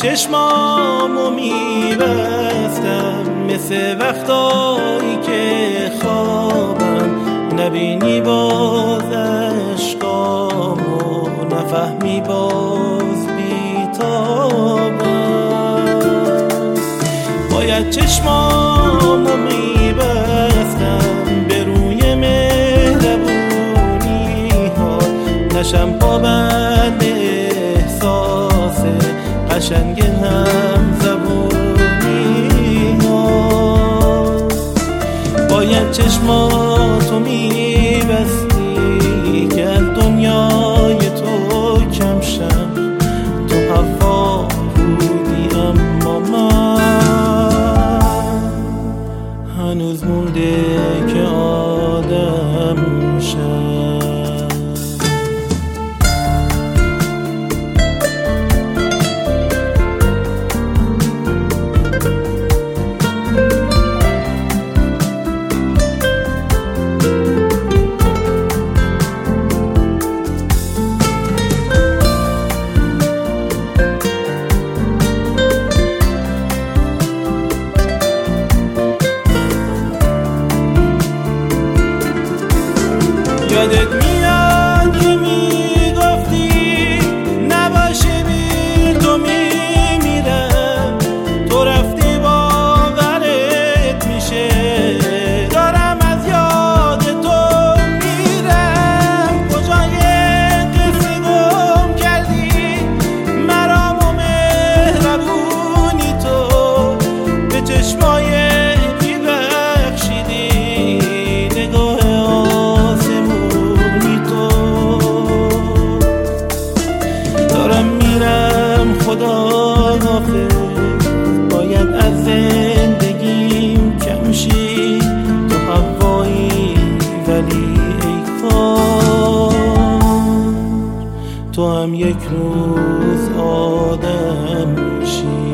چشمامو میبستم مثل وقتایی که خوابم نبینی باز عشقامو نفهمی باز بیتابم. باید چشمامو میبستم به روی مهربونی ها نشم پابند احساس قشنگ هم زبونی ها. باید چشماتو میبستی که از دنیای تو کم شم. تو حوا بودی اما من هنوز مونده که آدم شم. یادت میاد که میگفتی نباشه بی تو میمیرم. تو رفتی باورت میشه دارم از یاد تو میرم. کجای قصه گم کردی مرام و مهربونی تو به چشمای ببخشیدی نگاه خدا حافظ. باید از زندگیم کم شی. تو هوایی ولی ای کار تو هم یک روز آدم شی.